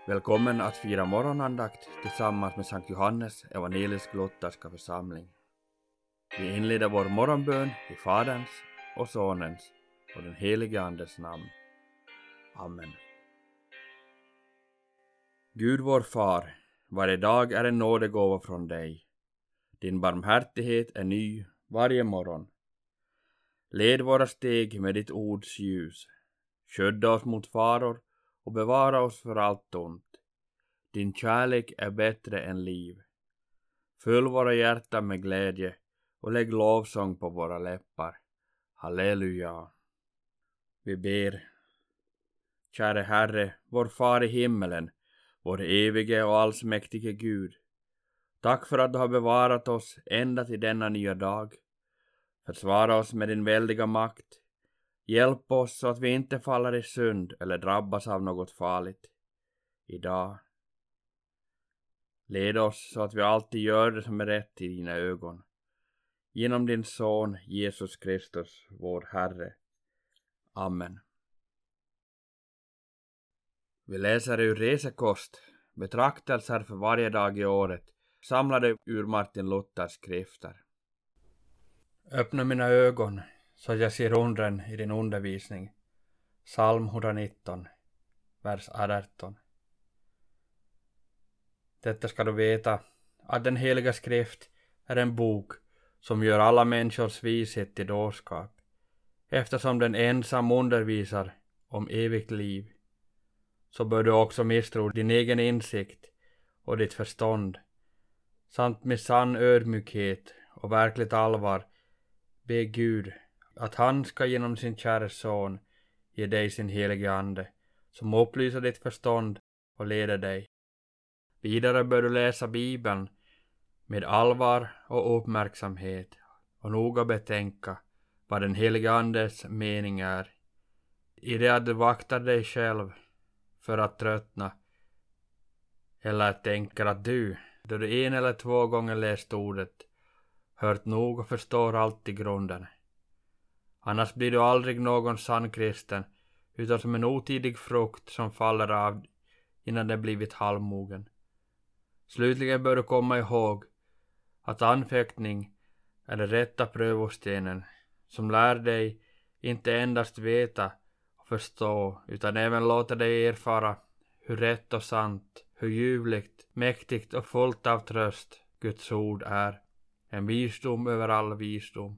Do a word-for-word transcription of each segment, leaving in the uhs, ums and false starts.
Välkommen att fira morgonandakt tillsammans med Sankt Johannes evangelisk-lutherska församling. Vi inleder vår morgonbön i Faderns och Sonens och den helige Andes namn. Amen. Gud vår far, varje dag är en nådegåva från dig. Din barmhärtighet är ny varje morgon. Led våra steg med ditt ords ljus. Skydda oss mot faror och bevara oss för allt ont. Din kärlek är bättre än liv. Fyll våra hjärtan med glädje och lägg lovsång på våra läppar. Halleluja. Vi ber. Käre Herre, vår far i himmelen, vår evige och allsmäktige Gud. Tack för att du har bevarat oss ända till denna nya dag. Försvara oss med din väldiga makt. Hjälp oss så att vi inte faller i synd eller drabbas av något farligt. Idag. Led oss så att vi alltid gör det som är rätt i dina ögon. Genom din son Jesus Kristus, vår Herre. Amen. Vi läser ur Resekost, betraktelser för varje dag i året, samlade ur Martin Luthers skrifter. Öppna mina ögon så att jag ser undren i din undervisning. Psalm etthundranitton, vers arton. Detta ska du veta, att den heliga skrift är en bok som gör alla människors vishet till dårskap, eftersom den ensam undervisar om evigt liv. Så bör du också misstro din egen insikt och ditt förstånd, samt med sann ödmjukhet och verkligt allvar be Gud att han ska genom sin kära son ge dig sin helige ande, som upplyser ditt förstånd och leder dig. Vidare bör du läsa Bibeln med allvar och uppmärksamhet och noga betänka vad den helige andes mening är. I det att du vaktar dig själv för att tröttna, eller tänker att du, då du en eller två gånger läst ordet, hört nog och förstår allt i grunden. Annars blir du aldrig någon sann kristen, utan som en otidig frukt som faller av innan det blivit halvmogen. Slutligen bör du komma ihåg att anfäktning är den rätta prövostenen som lär dig inte endast veta och förstå utan även låta dig erfara hur rätt och sant, hur ljuvligt, mäktigt och fullt av tröst Guds ord är, en visdom över all visdom.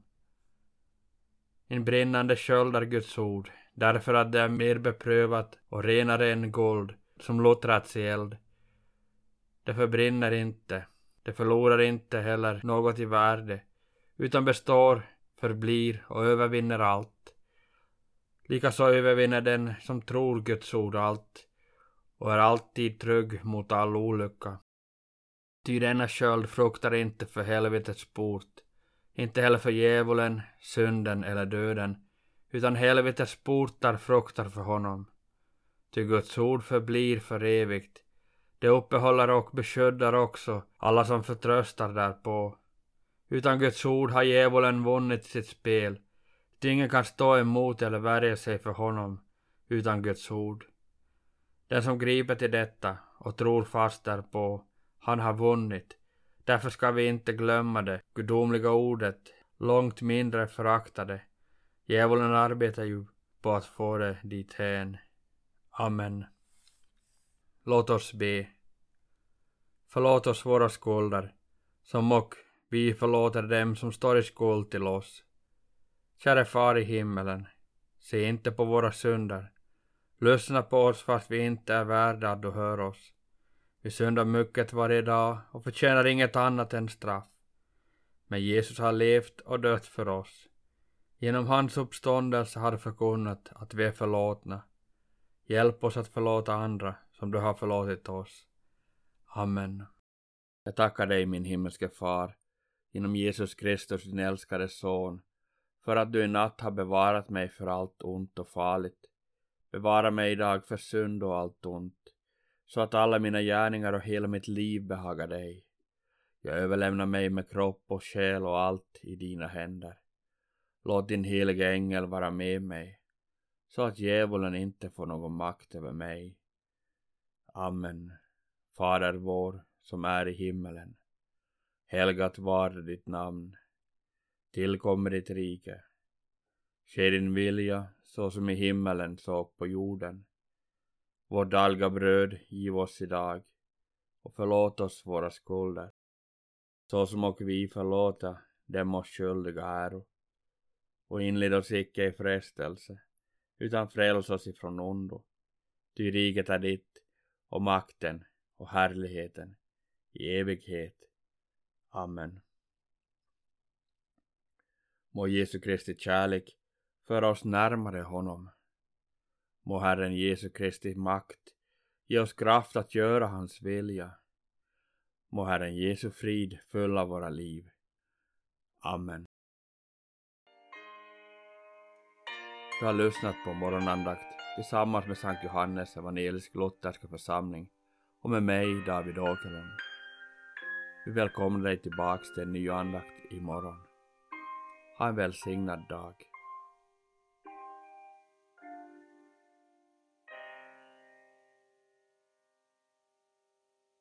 En brinnande sköld är Guds ord, därför att det är mer beprövat och renare än guld som lottrats i eld. Det förbrinner inte, det förlorar inte heller något i värde, utan består, förblir och övervinner allt. Likaså övervinner den som tror Guds ord allt och är alltid trygg mot all olycka. Ty denna sköld fruktar inte för helvetets port, inte heller för djävulen, synden eller döden, utan helvetets portar fruktar för honom. Ty Guds ord förblir för evigt. Det uppehåller och beskyddar också alla som förtröstar därpå. Utan Guds ord har djävulen vunnit sitt spel. Ingen kan stå emot eller värja sig för honom utan Guds ord. Den som griper till detta och tror fast därpå, han har vunnit. Därför ska vi inte glömma det gudomliga ordet, långt mindre föraktade. Djävulen arbetar ju på att få det dithän. Amen. Låt oss be. Förlåt oss våra skulder, som och vi förlåter dem som står i skuld till oss. Käre far i himmelen, se inte på våra synder. Lyssna på oss fast vi inte är värda att du hör oss. Vi syndar mycket varje dag och förtjänar inget annat än straff. Men Jesus har levt och dött för oss. Genom hans uppståndelse har du förkunnat att vi är förlåtna. Hjälp oss att förlåta andra som du har förlåtit oss. Amen. Jag tackar dig, min himmelske far, genom Jesus Kristus, din älskade son, för att du i natt har bevarat mig för allt ont och farligt. Bevara mig idag för synd och allt ont, så att alla mina gärningar och hela mitt liv behagar dig. Jag överlämnar mig med kropp och själ och allt i dina händer. Låt din heliga ängel vara med mig, så att djävulen inte får någon makt över mig. Amen. Fader vår som är i himmelen. Helgat var ditt namn. Tillkommer ditt rike. Ske din vilja så som i himmelen så på jorden. Vårt dagliga bröd giv oss idag. Och förlåt oss våra skulder. Så som och vi förlåta dem oss skyldiga äro. Och inled oss icke i frestelse. Utan fräls oss ifrån ondo. Ty riket är ditt. Och makten och härligheten i evighet. Amen. Må Jesu Kristi kärlek föra oss närmare honom. Må Herren Jesu Kristi makt ge oss kraft att göra hans vilja. Må Herren Jesu frid fylla våra liv. Amen. Du har lyssnat på morgonandakt tillsammans med Sankt Johannes evangelisk-lutherska församling och med mig David Åkerlund. Vi välkomnar dig tillbaks till en ny andakt imorgon. Ha en välsignad dag.